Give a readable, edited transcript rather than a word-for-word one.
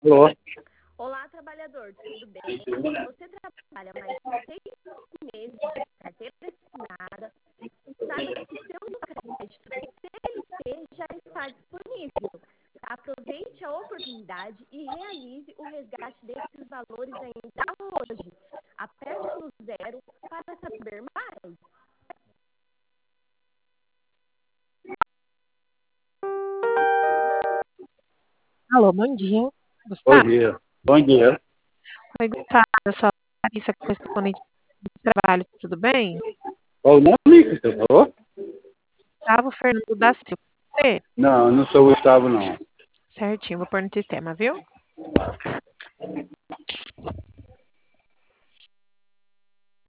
Alô? Olá, trabalhador, tudo bem? Você trabalha mais de 6 meses de carteira assinada. Saiba que seu crédito CLT já está disponível. Aproveite a oportunidade e realize o resgate desses valores ainda hoje. Aperte no zero para saber mais. Alô, bom dia. Bom Gustavo? dia. Bom dia. Oi, Gustavo. Eu sou a Larissa, correspondente de trabalho. Tudo bem? Qual o nome que você falou? Gustavo Fernando da Silva. Você? Não, não sou o Gustavo, não. Certinho, vou pôr no sistema, viu?